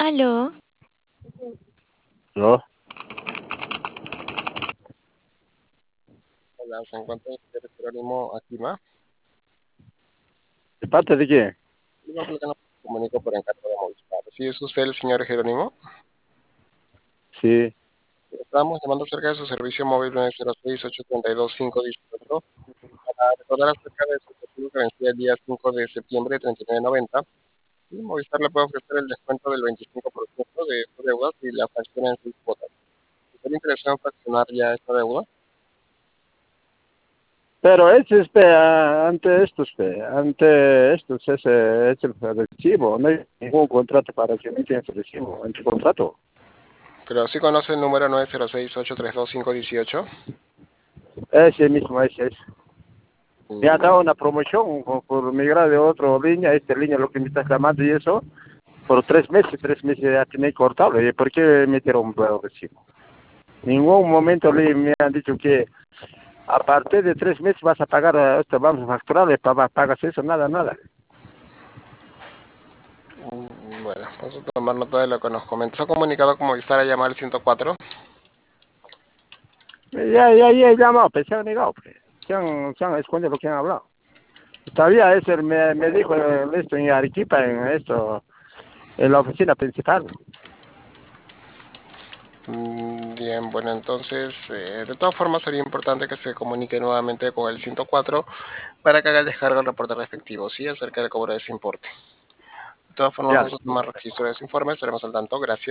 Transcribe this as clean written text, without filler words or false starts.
Aló, ¿No? Hola, se encuentra el señor Jerónimo Akima. ¿De parte de quién? Digo que no comunico por encargo de Movistar. ¿Sí es usted el señor Jerónimo? Sí. Estamos llamando acerca de su servicio móvil 906-832-518 para recordar acerca de su objetivo que vencía el día 5 de septiembre de 39.90. Y Movistar le puede ofrecer el descuento del 25% de su deuda si la fracciona en 6 cuotas. ¿Está interesado en fraccionar ya esta deuda? Pero ese es ante estos es el recibo. No hay ningún contrato para que emiten ese recibo en tu contrato. Pero sí conoce el número 906-832-518. Ese mismo, ese es. Me ha dado una promoción por migrar de otra línea, esta línea lo que me estás llamando y eso, por 3 meses ya tiene cortado. ¿Y por qué metieron un nuevo recibo? Ningún momento me han dicho que a partir de 3 meses vas a pagar, esto vamos a facturar, pagas eso, nada, nada. Bueno, vamos a tomar nota de lo que nos comentó. ¿Se ha comunicado con Movistar a llamar al 104? Ya he llamado, pero se han negado, pues. Se han escondido lo que han hablado. Todavía ese me dijo esto en Arequipa, en la oficina principal. Bien, bueno, entonces, de todas formas sería importante que se comunique nuevamente con el 104 para que haga el descargo del reporte respectivo, ¿sí? Acerca del cobro de ese importe. De todas formas, Ya, vamos a tomar registro de ese informe, estaremos al tanto, gracias.